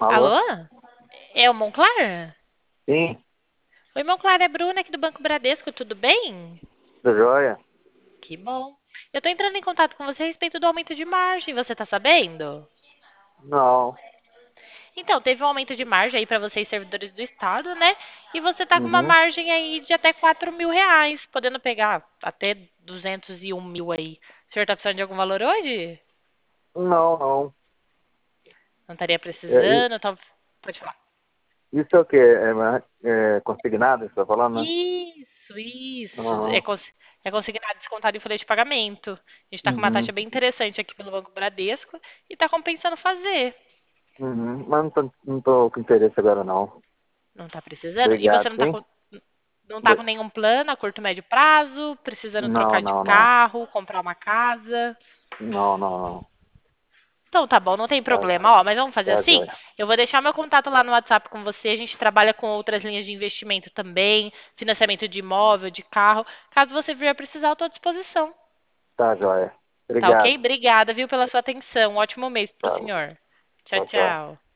Alô? Alô? É o Monclar? Sim, Oi, Monclar, é Bruna aqui do Banco Bradesco, tudo bem? tudo jóia? Que bom. Eu tô entrando em contato com você a respeito do aumento de margem, você tá sabendo? Não. Então, teve um aumento de margem aí para vocês, servidores do Estado, né? E você tá com uma Uhum. margem aí de até R$ 4.000, podendo pegar até 201 mil aí. O senhor tá precisando de algum valor hoje? Não, não. Não estaria É, precisando? Tá... Pode falar. isso é o quê? É consignado, você está falando, né? Isso, isso. Uhum. É consignado descontado em folha de pagamento. A gente está com uma taxa Uhum. bem interessante aqui pelo Banco Bradesco e está compensando fazer. Uhum. Mas não tô com interesse agora, não. Não está precisando? E você Obrigado, sim? não tá com Be- nenhum plano a curto, médio prazo? Precisando Não, trocar de não, não. carro, comprar uma casa? Não, não, não. Então tá bom, não tem Tá, problema. Ó, mas vamos fazer tá assim? jóia. Eu vou deixar meu contato lá no WhatsApp com você. A gente trabalha com outras linhas de investimento também, financiamento de imóvel, de carro. Caso você vier precisar, eu estou à disposição. Tá jóia. Tá ok? Obrigado. Obrigada, viu, pela sua atenção. Um ótimo mês pro Tá, senhor. Tchau, tchau, tchau. tchau.